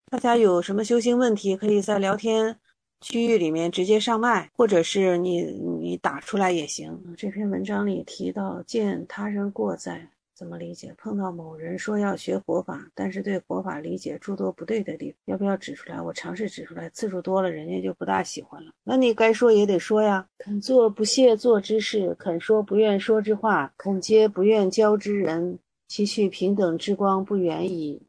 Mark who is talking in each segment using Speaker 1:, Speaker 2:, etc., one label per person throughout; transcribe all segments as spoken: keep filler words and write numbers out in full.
Speaker 1: 大家有什么修行问题，可以在聊天区域里面直接上麦，或者是你你打出来也行。这篇文章里提到见他人过在，怎么理解？碰到某人说要学佛法，但是对佛法理解诸多不对的地方，要不要指出来？我尝试指出来，次数多了，人家就不大喜欢了。那你该说也得说呀，肯做不屑做之事，肯说不愿说之话，肯接不愿教之人，其去平等之光不远矣。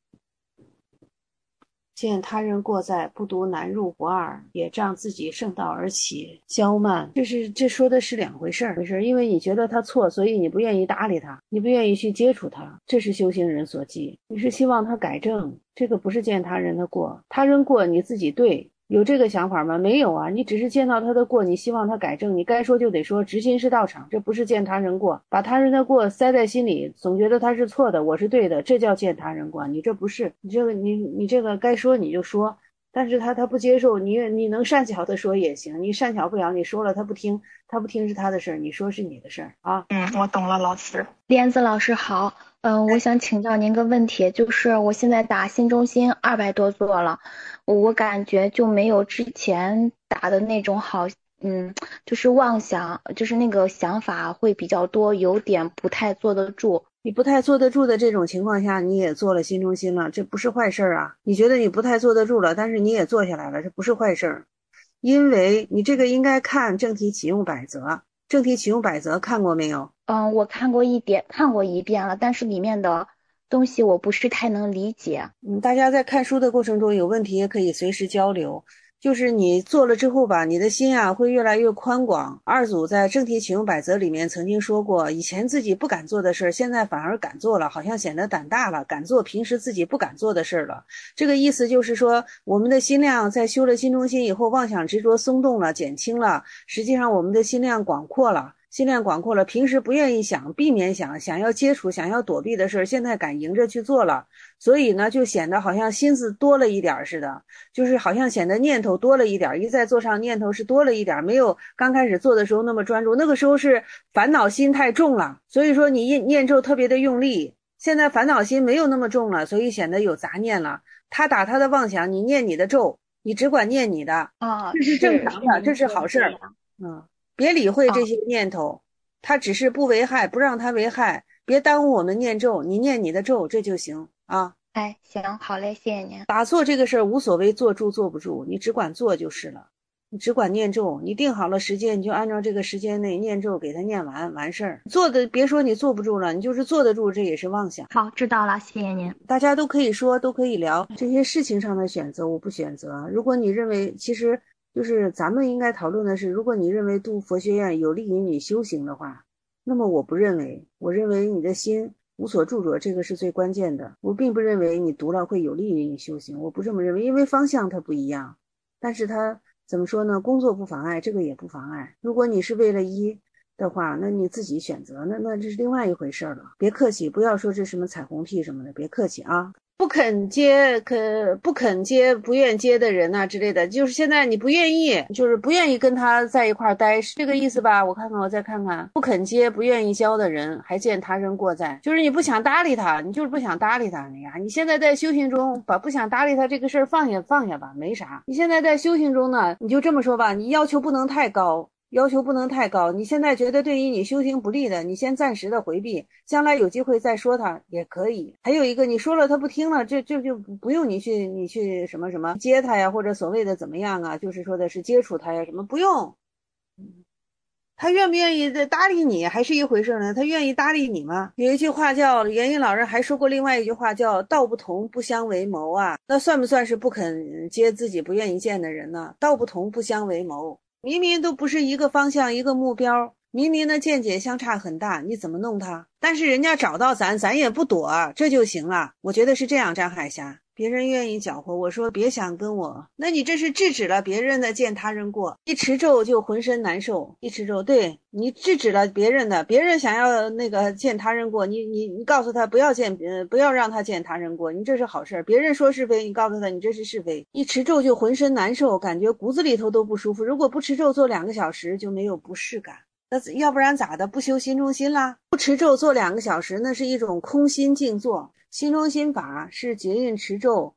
Speaker 1: 见他人过在，不独难入不二，也仗自己圣道而起，骄慢。这是这说的是两回事儿，回事儿。因为你觉得他错，所以你不愿意搭理他，你不愿意去接触他，这是修行人所忌。你是希望他改正，这个不是见他人的过，他人过你自己对。有这个想法吗？没有啊，你只是见到他的过，你希望他改正，你该说就得说，直心是道场，这不是见他人过，把他人的过塞在心里，总觉得他是错的，我是对的，这叫见他人过，你这不是，你这个你你这个该说你就说，但是他他不接受，你你能善巧的说也行，你善巧不了，你说了他不听，他不听是他的事儿，你说是你的事儿啊。
Speaker 2: 嗯，我懂了，老师。
Speaker 3: 莲子老师好，嗯、我想请教您个问题，就是我现在打新中心二百多座了，我感觉就没有之前打的那种好，嗯，就是妄想，就是那个想法会比较多，有点不太坐得住。
Speaker 1: 你不太坐得住的这种情况下，你也做了新中心了，这不是坏事啊。你觉得你不太坐得住了，但是你也坐下来了，这不是坏事。因为你这个应该看正题启用百则，正题启用百则看过没有？
Speaker 3: 嗯，我看过一点，看过一遍了，但是里面的东西我不是太能理解。
Speaker 1: 嗯，大家在看书的过程中有问题也可以随时交流。就是你做了之后吧，你的心啊会越来越宽广。二祖在正题启用百则里面曾经说过，以前自己不敢做的事儿，现在反而敢做了，好像显得胆大了，敢做平时自己不敢做的事儿了。这个意思就是说，我们的心量在修了心中心以后，妄想执着松动了，减轻了，实际上我们的心量广阔了。心量广阔了，平时不愿意想，避免想，想要接触，想要躲避的事儿，现在敢迎着去做了，所以呢，就显得好像心思多了一点似的，就是好像显得念头多了一点，一再做上念头是多了一点，没有刚开始做的时候那么专注，那个时候是烦恼心太重了，所以说你念咒特别的用力，现在烦恼心没有那么重了，所以显得有杂念了。他打他的妄想，你念你的咒，你只管念你的，
Speaker 3: 啊，
Speaker 1: 这是正
Speaker 3: 是
Speaker 1: 常的，这是
Speaker 3: 是您说
Speaker 1: 好事儿。
Speaker 3: 的这样。
Speaker 1: 嗯。别理会这
Speaker 3: 啊，
Speaker 1: 些念头，它只是不危害，不让它危害，别耽误我们念咒，你念你的咒，这就行啊。
Speaker 3: 哎，行，好嘞，谢谢您。
Speaker 1: 打坐这个事儿无所谓坐住坐不住，你只管做就是了，你只管念咒，你定好了时间，你就按照这个时间内念咒给它念完，完事儿。做的别说你坐不住了，你就是坐得住，这也是妄想。
Speaker 3: 好，知道了，谢谢您。
Speaker 1: 大家都可以说，都可以聊这些事情上的选择，我不选择。如果你认为，其实就是咱们应该讨论的是，如果你认为读佛学院有利于你修行的话，那么我不认为，我认为你的心无所住着，这个是最关键的。我并不认为你读了会有利于你修行，我不这么认为，因为方向它不一样。但是它怎么说呢？工作不妨碍，这个也不妨碍。如果你是为了一的话，那你自己选择，那那这是另外一回事了。别客气，不要说这什么彩虹屁什么的，别客气啊。不肯接，可不肯接，不愿接的人呐、啊、之类的，就是现在你不愿意，就是不愿意跟他在一块待，是这个意思吧？我看看，我再看看，不肯接，不愿意交的人，还见他人过在，就是你不想搭理他，你就是不想搭理他。你呀，你现在在修行中，把不想搭理他这个事儿放下放下吧，没啥。你现在在修行中呢，你就这么说吧，你要求不能太高。要求不能太高，你现在觉得对于你修行不利的，你先暂时的回避，将来有机会再说他也可以。还有一个，你说了他不听了，这这就不用你去你去什么什么接他呀，或者所谓的怎么样啊，就是说的是接触他呀什么，不用。他愿不愿意搭理你还是一回事呢，他愿意搭理你吗？有一句话叫元音老人还说过另外一句话叫道不同不相为谋啊，那算不算是不肯接自己不愿意见的人呢？道不同不相为谋，明明都不是一个方向一个目标，明明的见解相差很大，你怎么弄他？但是人家找到咱，咱也不躲，这就行了。我觉得是这样，张海霞。别人愿意搅和，我说别想跟我，那你这是制止了别人的见他人过，一持咒就浑身难受，一持咒，对，你制止了别人的，别人想要那个见他人过，你你你告诉他不要见，呃，不要让他见他人过，你这是好事。别人说是非，你告诉他你这是是非，一持咒就浑身难受，感觉骨子里头都不舒服。如果不持咒做两个小时就没有不适感。那要不然咋的？不修心中心啦？不持咒做两个小时，那是一种空心静坐。心中心法是结印持咒，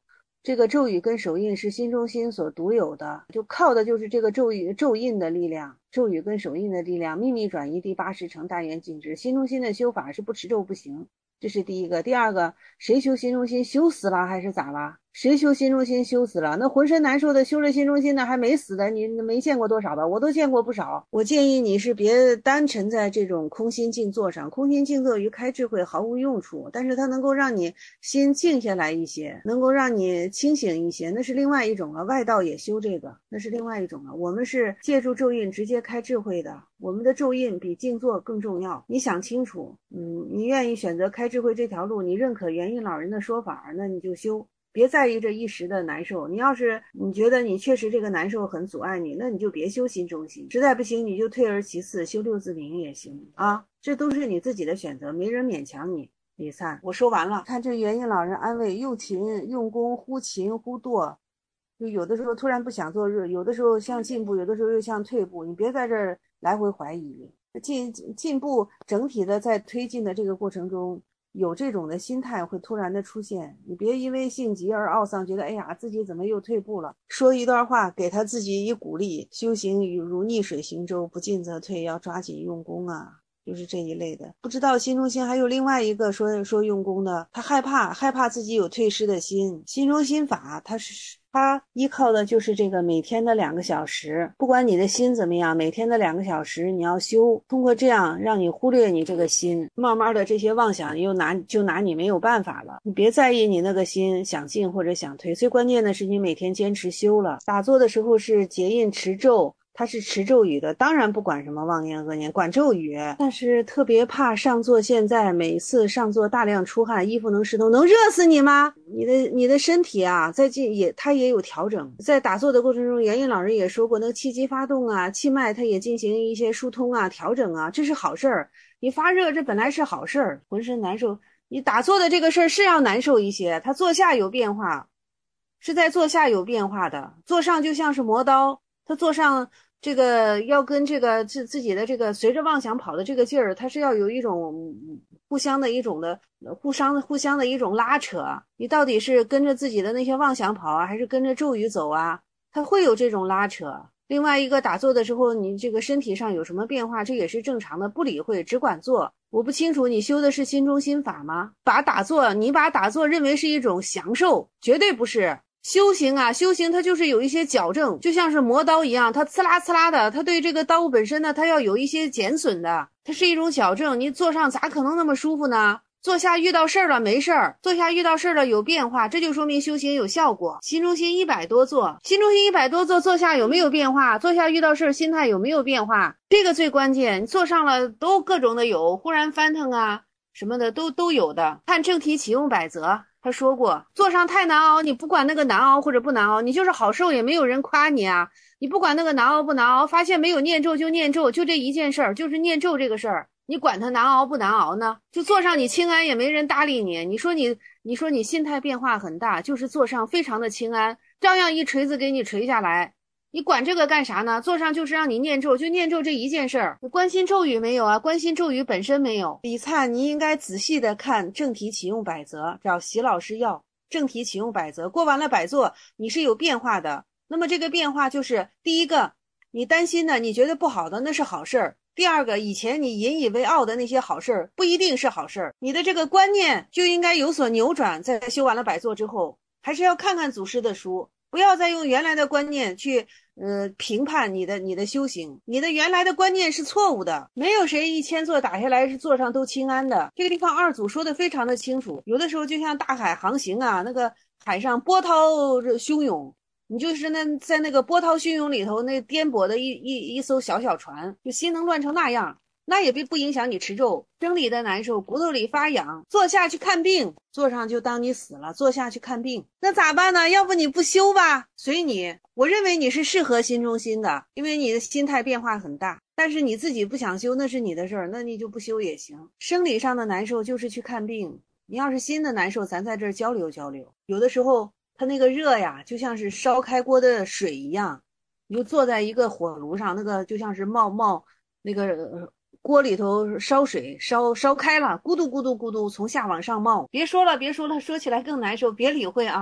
Speaker 1: 这个咒语跟手印是心中心所独有的，就靠的就是这个咒语咒印的力量，咒语跟手印的力量，秘密转移第八十成大圆镜智。心中心的修法是不持咒不行，这是第一个。第二个，谁修心中心修死了还是咋了？谁修心中心修死了？那浑身难受的修了心中心的还没死的，你没见过多少吧？我都见过不少。我建议你是别单沉在这种空心静坐上，空心静坐于开智慧毫无用处，但是它能够让你心静下来一些，能够让你清醒一些，那是另外一种了。外道也修这个，那是另外一种了。我们是借助咒印直接开智慧的，我们的咒印比静坐更重要。你想清楚，嗯，你愿意选择开智慧这条路，你认可元印老人的说法，那你就修。别在意这一时的难受，你要是你觉得你确实这个难受很阻碍你，那你就别修心中心，实在不行你就退而其次修六字明也行啊，这都是你自己的选择，没人勉强你。李灿，我说完了。看这元印老人安慰，用勤用功，忽勤忽惰，就有的时候突然不想做热，有的时候像进步，有的时候又像退步，你别在这儿来回怀疑。进进步整体的在推进的这个过程中，有这种的心态会突然的出现，你别因为性急而懊丧，觉得哎呀自己怎么又退步了。说一段话给他自己以鼓励，修行如逆水行舟，不进则退，要抓紧用功啊，就是这一类的。不知道心中心还有另外一个说说用功的，他害怕害怕自己有退失的心。心中心法他是他依靠的就是这个每天的两个小时，不管你的心怎么样，每天的两个小时你要修，通过这样让你忽略你这个心，慢慢的这些妄想又拿就拿你没有办法了。你别在意你那个心想进或者想退，最关键的是你每天坚持修了。打坐的时候是结印持咒，他是持咒语的，当然不管什么妄念恶念，管咒语，但是特别怕上座。现在每次上座大量出汗，衣服能湿透，能热死你吗？你的你的身体啊，在进也他也有调整。在打坐的过程中，元印老人也说过，那个气机发动啊，气脉他也进行一些疏通啊、调整啊，这是好事儿。你发热这本来是好事儿，浑身难受，你打坐的这个事儿是要难受一些。他坐下有变化，是在坐下有变化的，坐上就像是磨刀。他坐上这个要跟这个自自己的这个随着妄想跑的这个劲儿，他是要有一种互相的一种的互相的互相的一种拉扯。你到底是跟着自己的那些妄想跑啊，还是跟着咒语走啊？他会有这种拉扯。另外一个打坐的时候，你这个身体上有什么变化，这也是正常的，不理会，只管做。我不清楚你修的是心中心法吗？把打坐，你把打坐认为是一种享受，绝对不是。修行啊，修行它就是有一些矫正，就像是磨刀一样，它刺啦刺啦的，它对这个刀物本身呢，它要有一些减损的，它是一种矫正。你坐上咋可能那么舒服呢？坐下遇到事儿了没事儿，坐下遇到事儿了有变化，这就说明修行有效果。心中心一百多坐，心中心一百多坐，坐下有没有变化？坐下遇到事儿，心态有没有变化？这个最关键。你坐上了都各种的有，忽然翻腾啊什么的都都有的。看正题启用百则。他说过，坐上太难熬，你不管那个难熬或者不难熬，你就是好受也没有人夸你啊。你不管那个难熬不难熬，发现没有念咒就念咒，就这一件事儿，就是念咒这个事儿，你管它难熬不难熬呢？就坐上你清安也没人搭理你，你说你你说你心态变化很大，就是坐上非常的清安，照样一锤子给你锤下来。你管这个干啥呢？坐上就是让你念咒，就念咒这一件事儿。关心咒语没有啊？关心咒语本身没有。李灿，你应该仔细的看正题启用百则，找习老师要正题启用百则。过完了百座，你是有变化的。那么这个变化就是，第一个，你担心的，你觉得不好的，那是好事儿。第二个，以前你引以为傲的那些好事儿，不一定是好事儿。你的这个观念就应该有所扭转。在修完了百座之后，还是要看看祖师的书。不要再用原来的观念去呃评判你的你的修行，你的原来的观念是错误的。没有谁一千座打下来是座上都清安的。这个地方二祖说的非常的清楚，有的时候就像大海航行啊，那个海上波涛汹涌，你就是那在那个波涛汹涌里头那颠簸的一一一艘小小船，就心能乱成那样。那也不影响你持咒，生理的难受，骨头里发痒，坐下去看病，坐上就当你死了，坐下去看病，那咋办呢？要不你不修吧，随你。我认为你是适合心中心的，因为你的心态变化很大，但是你自己不想修，那是你的事儿，那你就不修也行。生理上的难受就是去看病，你要是心的难受，咱在这儿交流交流。有的时候它那个热呀，就像是烧开锅的水一样，你就坐在一个火炉上，那个就像是冒冒那个。呃锅里头烧水烧烧开了，咕嘟咕嘟咕嘟从下往上冒。别说了别说了，说起来更难受，别理会啊。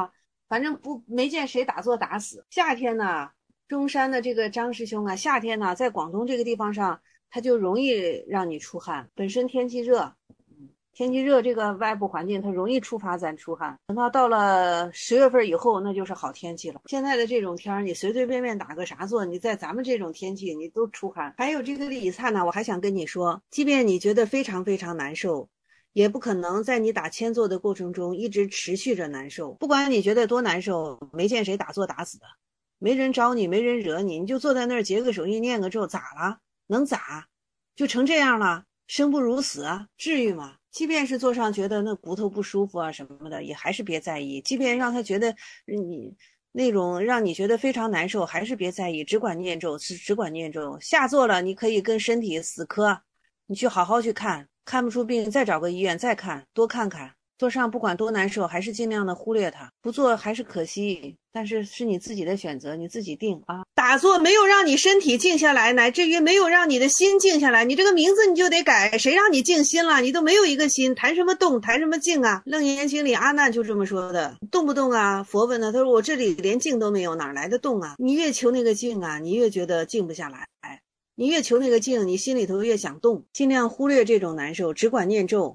Speaker 1: 反正不没见谁打坐打死。夏天呢，中山的这个张师兄啊，夏天呢，在广东这个地方上，他就容易让你出汗，本身天气热。天气热，这个外部环境它容易触发咱出汗。等到到了十月份以后，那就是好天气了。现在的这种天儿，你随随便便打个啥坐，你在咱们这种天气，你都出汗。还有这个李灿呢，我还想跟你说，即便你觉得非常非常难受，也不可能在你打千坐的过程中一直持续着难受。不管你觉得多难受，没见谁打坐打死的，没人招你，没人惹你，你就坐在那儿结个手印，念个咒，咋了？能咋？就成这样了？生不如死啊，至于吗？即便是坐上觉得那骨头不舒服啊什么的，也还是别在意。即便让他觉得你那种让你觉得非常难受，还是别在意，只管念咒，只只管念咒。下坐了，你可以跟身体死磕，你去好好去看，看不出病再找个医院再看，多看看。坐上不管多难受，还是尽量的忽略它。不做还是可惜，但是是你自己的选择，你自己定啊。打坐没有让你身体静下来，乃至于没有让你的心静下来，你这个名字你就得改。谁让你静心了？你都没有一个心，谈什么动，谈什么静啊？楞严经里阿难就这么说的，动不动啊？佛问呢，他说我这里连静都没有，哪来的动啊？你越求那个静啊，你越觉得静不下来。你越求那个静，你心里头越想动，尽量忽略这种难受，只管念咒。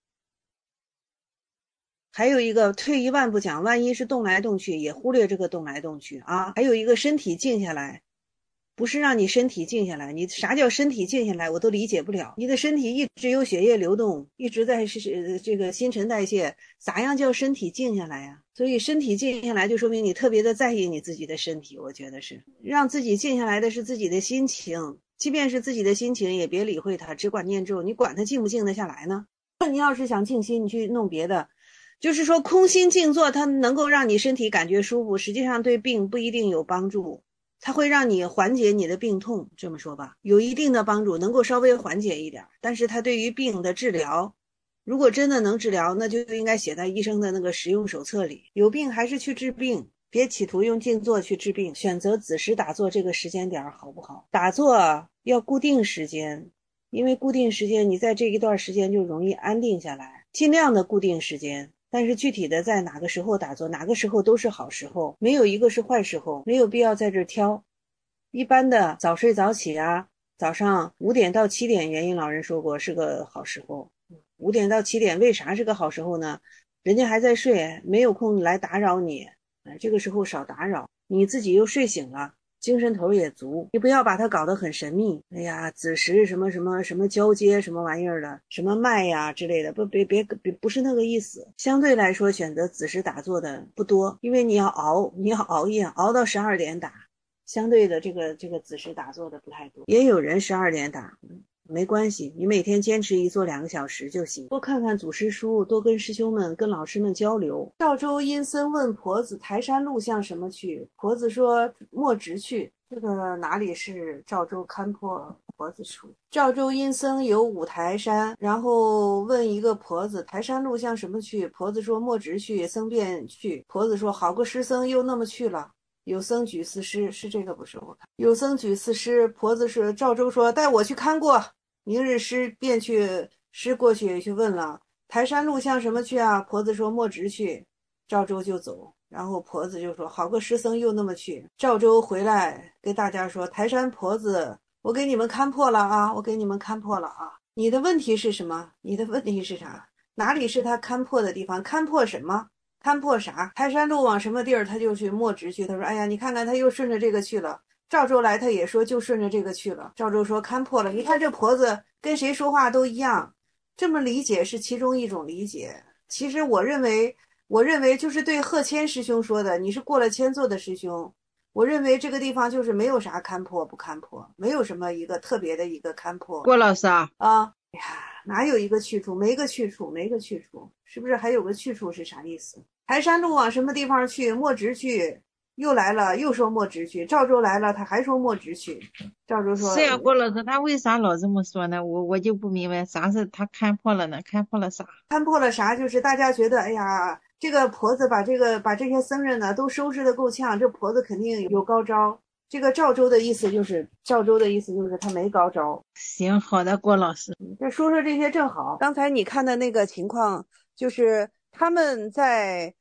Speaker 1: 还有一个退一万步讲，万一是动来动去，也忽略这个动来动去啊。还有一个身体静下来，不是让你身体静下来，你啥叫身体静下来，我都理解不了。你的身体一直有血液流动，一直在是这个新陈代谢，咋样叫身体静下来呀？所以身体静下来，就说明你特别的在意你自己的身体。我觉得是让自己静下来的是自己的心情，即便是自己的心情，也别理会它，只管念咒。你管它静不静得下来呢？你要是想静心，你去弄别的。就是说空心静坐它能够让你身体感觉舒服，实际上对病不一定有帮助，它会让你缓解你的病痛，这么说吧，有一定的帮助，能够稍微缓解一点，但是它对于病的治疗，如果真的能治疗，那就应该写在医生的那个使用手册里。有病还是去治病，别企图用静坐去治病。选择子时打坐这个时间点好不好？打坐要固定时间，因为固定时间你在这一段时间就容易安定下来，尽量的固定时间。但是具体的在哪个时候打坐，哪个时候都是好时候，没有一个是坏时候，没有必要在这挑。一般的早睡早起啊，早上五点到七点，元婴老人说过是个好时候。五点到七点为啥是个好时候呢？人家还在睡，没有空来打扰你，这个时候少打扰，你自己又睡醒了，精神头也足，你不要把它搞得很神秘。哎呀，子时什么什么什么交接什么玩意儿的，什么脉呀之类的，不别别别不是那个意思。相对来说，选择子时打坐的不多，因为你要熬，你要熬夜，熬到十二点打。相对的，这个这个子时打坐的不太多，也有人十二点打。没关系，你每天坚持一坐两个小时就行。多看看祖师书，多跟师兄们、跟老师们交流。赵州阴僧问婆子：“台山路向什么去？”婆子说：“莫直去。”这个哪里是赵州勘破婆子处？赵州阴僧有五台山，然后问一个婆子：“台山路向什么去？”婆子说：“莫直去。”僧便去。婆子说：“好个师僧，又那么去了。”有僧举四师，是这个不是？我看有僧举四师。婆子是赵州说：“带我去看过。”明日师便去，师过去去问了台山路向什么去啊？婆子说莫直去。赵州就走，然后婆子就说好个师僧又那么去。赵州回来跟大家说，台山婆子我给你们看破了啊，我给你们看破了啊。你的问题是什么？你的问题是啥？哪里是他看破的地方？看破什么？看破啥？台山路往什么地儿他就去莫直去。他说哎呀，你看看他又顺着这个去了。赵州来他也说就顺着这个去了。赵州说看破了，你看这婆子跟谁说话都一样，这么理解是其中一种理解。其实我认为我认为就是对贺谦师兄说的，你是过了千座的师兄，我认为这个地方就是没有啥看破不看破，没有什么一个特别的一个看破。
Speaker 2: 郭老师啊
Speaker 1: 啊，哎呀，哪有一个去处？没个去处，没个去处，是不是还有个去处是啥意思？台山路往什么地方去？莫直去。又来了，又说莫直去。赵州来了，他还说莫直去。赵州说：“
Speaker 2: 是呀，郭老师，他为啥老这么说呢？我我就不明白，啥是他看破了呢？看破了啥？
Speaker 1: 看破了啥？就是大家觉得，哎呀，这个婆子把这个把这些僧人呢都收拾的够呛，这婆子肯定有高招。这个赵州的意思就是，赵州的意思就是他没高招。
Speaker 2: 行，好的，郭老师，
Speaker 1: 这说说这些正好。刚才你看的那个情况，就是他们在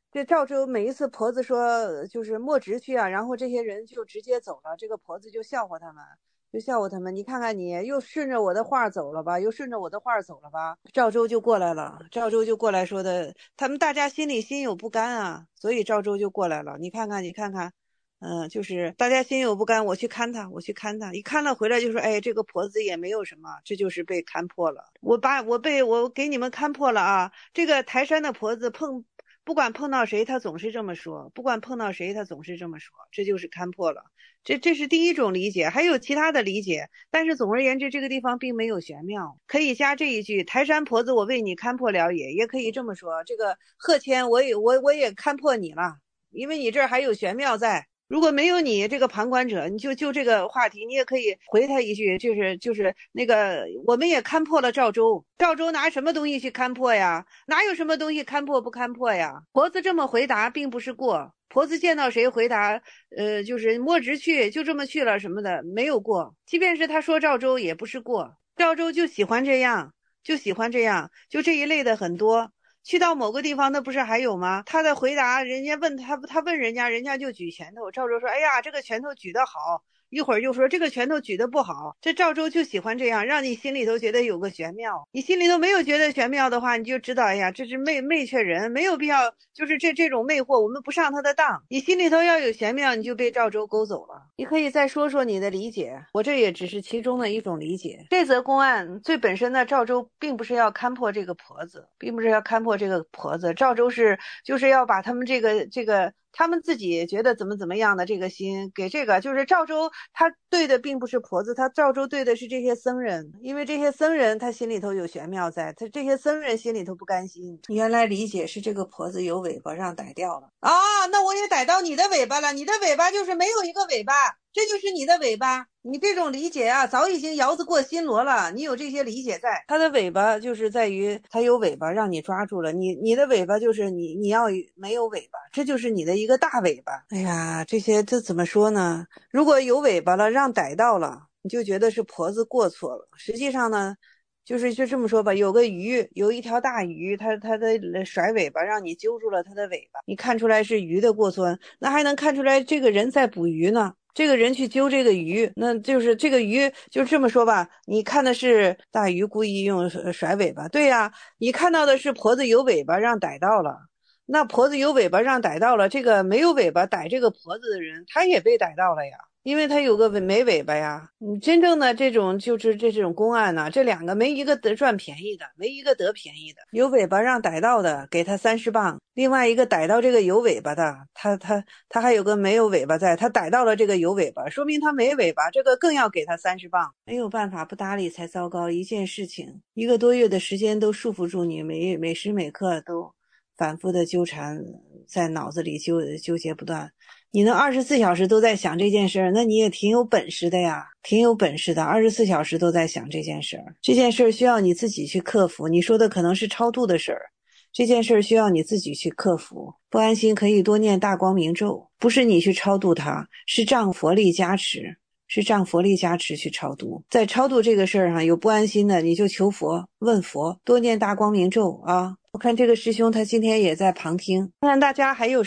Speaker 1: 这赵州每一次婆子说就是莫直去啊，然后这些人就直接走了，这个婆子就笑话他们。就笑话他们，你看看你又顺着我的话走了吧，又顺着我的话走了吧。赵州就过来了，赵州就过来说的，他们大家心里心有不甘啊，所以赵州就过来了。你看看，你看看，嗯、呃，就是大家心有不甘，我去看他，我去看他，一看了回来就说，哎，这个婆子也没有什么，这就是被看破了。我把我被我给你们看破了啊，这个台山的婆子碰。不管碰到谁，他总是这么说；不管碰到谁，他总是这么说，这就是看破了。这这是第一种理解，还有其他的理解。但是总而言之，这个地方并没有玄妙，可以加这一句：台山婆子，我为你看破了也。也可以这么说，这个贺谦，我也我我也看破你了，因为你这儿还有玄妙在。如果没有你这个旁观者，你就就这个话题，你也可以回他一句，就是就是那个，我们也看破了赵州。赵州拿什么东西去看破呀？哪有什么东西看破不看破呀？婆子这么回答并不是过，婆子见到谁回答，呃，就是摸直去，就这么去了什么的，没有过。即便是他说赵州也不是过，赵州就喜欢这样，就喜欢这样，就这一类的很多。去到某个地方，那不是还有吗？他的回答，人家问他，他问人家，人家就举拳头。赵州说：“哎呀，这个拳头举得好。”一会儿就说这个拳头举得不好。这赵州就喜欢这样，让你心里头觉得有个玄妙。你心里头没有觉得玄妙的话，你就知道，哎呀，这是媚媚却人，没有必要，就是这这种魅惑，我们不上他的当。你心里头要有玄妙，你就被赵州勾走了。你可以再说说你的理解，我这也只是其中的一种理解。这则公案最本身的赵州并不是要看破这个婆子，并不是要看破这个婆子，赵州是就是要把他们这个这个。他们自己觉得怎么怎么样的这个心给这个，就是赵州他对的并不是婆子，他赵州对的是这些僧人，因为这些僧人他心里头有玄妙在，他这些僧人心里头不甘心。原来理解是这个婆子有尾巴让逮掉了啊，那我也逮到你的尾巴了，你的尾巴就是没有一个尾巴，这就是你的尾巴。你这种理解啊，早已经摇子过新罗了。你有这些理解在，它的尾巴就是在于它有尾巴让你抓住了，你你的尾巴就是你你要没有尾巴，这就是你的一个大尾巴。哎呀，这些这怎么说呢？如果有尾巴了，让逮到了，你就觉得是婆子过错了。实际上呢，就是就这么说吧，有个鱼，有一条大鱼，它它的甩尾巴让你揪住了它的尾巴，你看出来是鱼的过错，那还能看出来这个人在捕鱼呢。这个人去揪这个鱼，那就是这个鱼就这么说吧，你看的是大鱼故意用甩尾巴，对呀，你看到的是婆子有尾巴让逮到了，那婆子有尾巴让逮到了，这个没有尾巴逮这个婆子的人他也被逮到了呀，因为他有个没尾巴呀。你真正的这种就是这种公案呢，这两个没一个得赚便宜的，没一个得便宜的。有尾巴让逮到的给他三十磅，另外一个逮到这个有尾巴的，他他他还有个没有尾巴在，他逮到了这个有尾巴，说明他没尾巴，这个更要给他三十磅。没有办法，不搭理才糟糕。一件事情一个多月的时间都束缚住你，每每时每刻都反复的纠缠在脑子里，纠纠结不断。你能二十四小时都在想这件事儿，那你也挺有本事的呀，挺有本事的，二十四小时都在想这件事儿。这件事儿需要你自己去克服，你说的可能是超度的事儿，这件事儿需要你自己去克服。不安心可以多念大光明咒，不是你去超度它，是仗佛力加持，是仗佛力加持去超度。在超度这个事儿上有不安心的，你就求佛，问佛，多念大光明咒啊。我看这个师兄他今天也在旁听，看看大家还有